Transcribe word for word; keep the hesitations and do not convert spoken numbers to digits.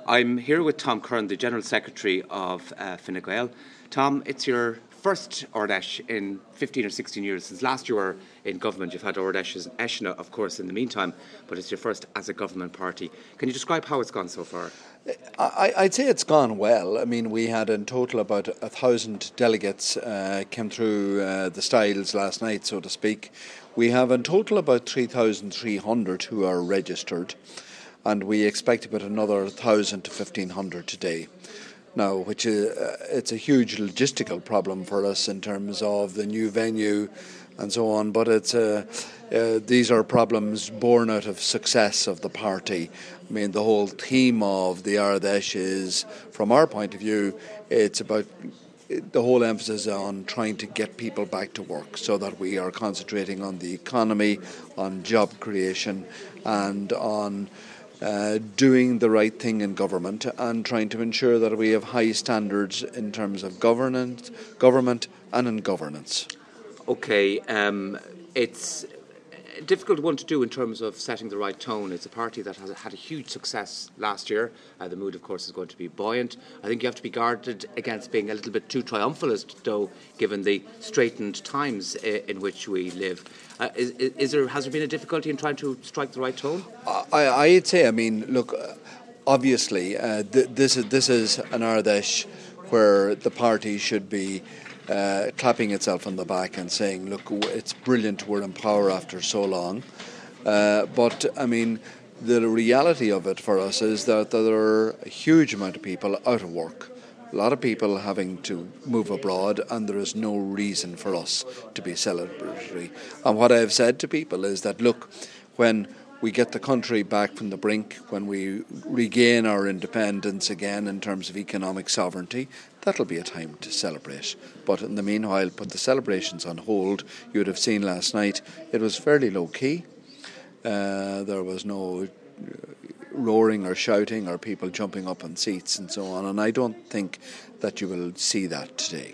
I'm here with Tom Curran, the General Secretary of uh, Fine Gael. Tom, it's your first Ard Fheis in fifteen or sixteen years. Since last you were in government, you've had Ard Fheis and Eisina, of course, in the meantime, but it's your first as a government party. Can you describe how it's gone so far? I, I'd say it's gone well. I mean, we had in total about a thousand delegates uh, came through uh, the styles last night, so to speak. We have in total about three thousand three hundred who are registered, and we expect about another one thousand to fifteen hundred today. Now, which is uh, it's a huge logistical problem for us in terms of the new venue and so on, but it's uh, uh, these are problems born out of success of the party. I mean, the whole theme of the Ard Fheis is, from our point of view, it's about the whole emphasis on trying to get people back to work, so that we are concentrating on the economy, on job creation, and on Uh, doing the right thing in government and trying to ensure that we have high standards in terms of governance, government and in governance. Okay, um, it's a difficult one to do in terms of setting the right tone. It's a party that has had a huge success last year. Uh, the mood, of course, is going to be buoyant. I think you have to be guarded against being a little bit too triumphalist, though, given the straitened times uh, in which we live. Uh, is, is there, has there been a difficulty in trying to strike the right tone? I, I'd say, I mean, look, obviously, uh, th- this is this is an Ard Fheis where the party should be uh, clapping itself on the back and saying, look, it's brilliant, we're in power after so long. Uh, but, I mean, the reality of it for us is that there are a huge amount of people out of work. A lot of people having to move abroad, and there is no reason for us to be celebratory. And what I've said to people is that, look, when we get the country back from the brink, when we regain our independence again in terms of economic sovereignty, that'll be a time to celebrate. But in the meanwhile, put the celebrations on hold. You would have seen last night, it was fairly low-key. Uh, there was no roaring or shouting or people jumping up on seats and so on, and I don't think that you will see that today.